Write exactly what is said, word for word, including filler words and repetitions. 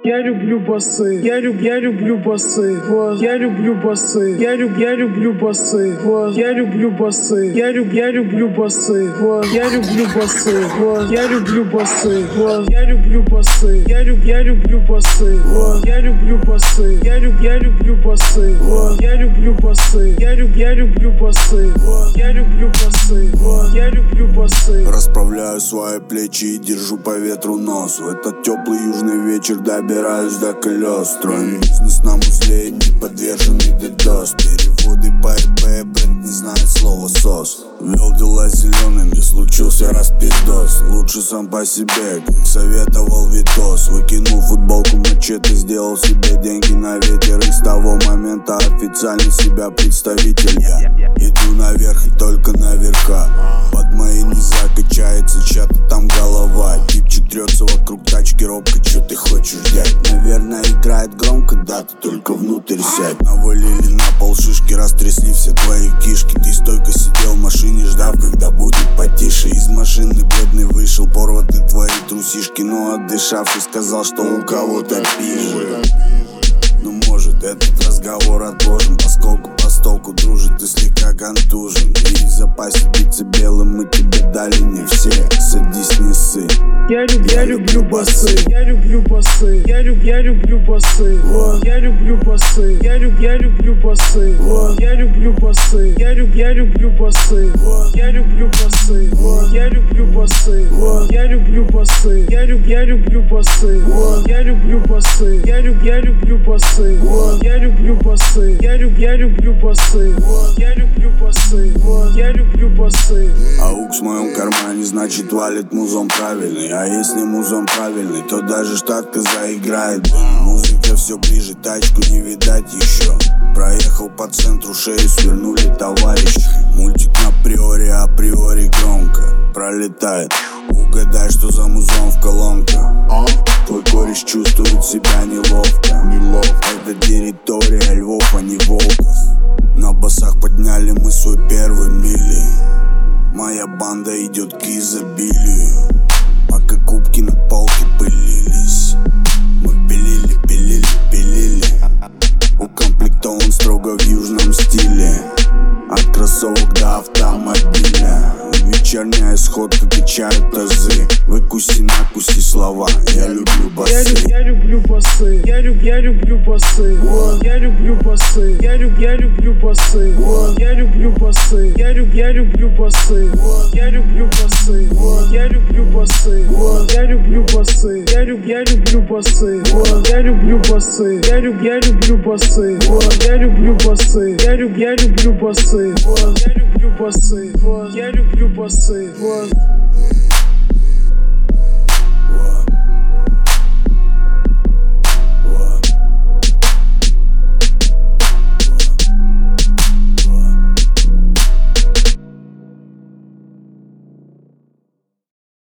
Я люблю басы, я люб, я люблю басы, вот. Я люблю басы, я люб, я люблю басы, вот. Я люблю басы, я люб, я люблю басы, вот. Я люблю басы, вот. Я люблю басы, вот. Я люблю басы, я люб, я люблю басы, вот. Я люблю басы, я люб, я люблю басы, вот. Я люблю басы, я люб, я люблю басы, вот. Я люблю басы, вот. Я люблю басы. Расправляю свои плечи и держу по ветру нос. В этот теплый южный вечер добираюсь до колес. Строим бизнес на узле, не подверженный дедос. Переводы по ИП, бренд не знает слова сос. Вел дела зелеными, случился распиздос. Лучше сам по себе, как советовал Витос. Выкинул футболку мачете, сделал себе деньги на ветер. И с того момента официально себя представитель. Я иду наверх и только наверха. Под моей не закачается чья-то там голова. Типчик трется вокруг тачки робко, чё ты хочешь взять? Наверное играет громко, да, ты только внутрь сядь. Навалили на пол шишки, растрясли все твои кишки. Ты стойко сидел в машине, ждав, когда будет потише. Из машины бледный вышел, порваты твои трусишки. Но отдышавшись сказал, что у кого-то пизже. Ну может этот разговор отложен, поскольку постолку дружит и слегка контужен. И в запасе биться белым мы тебе дали не все. Садись, не ссы. Я люб, я люблю басы, я люблю басы, я люб, я люблю басы, вот. Я люблю басы, я люб, я люблю басы, вот. Я люблю басы, я люб, я люблю басы, вот. Я люблю басы, вот. Я люблю басы, вот. Я люблю басы, я люб, я люблю басы, вот. Я люблю басы, я люб, я люблю басы, вот. Я люблю басы, я люб, я люблю басы, вот. Я люблю басы, вот. Я люблю басы. Аук в моем кармане, значит валит музон правильный. А если музон правильный, то даже штатка заиграет. Музыка все ближе, тачку не видать еще. Проехал по центру, шею свернули товарищи. Мультик на приоре, априори громко пролетает. Угадай, что за музон в колонках. Твой кореш чувствует себя неловко. Неловко. Это территория львов, а не волков. На басах подняли мы свой первый мили. Моя банда идет к изобилию. Пока кубки на полке пылились, мы пилили, пилили, пилили. Укомплектован строго в южном стиле. От кроссовок до автомобиля. Вечерняя сходка качает тазы. Выкуси, накуси слова. Я люблю басы. Я люб, я люблю басы. Я люб, я люблю басы. Вот. Я люблю басы. Я люб, я люблю басы. Вот. Я люблю басы. Я люб, я люблю басы. Вот. Я люблю басы. Вот. Я люблю басы. Вот. Я люблю басы. Я люб, я люблю басы. Вот. Я люблю басы. Я люб, я люблю басы. Вот. Я люблю басы. Я люб, я люблю басы. Вот. Я люблю басы. Вот. Я люблю басы. Вот.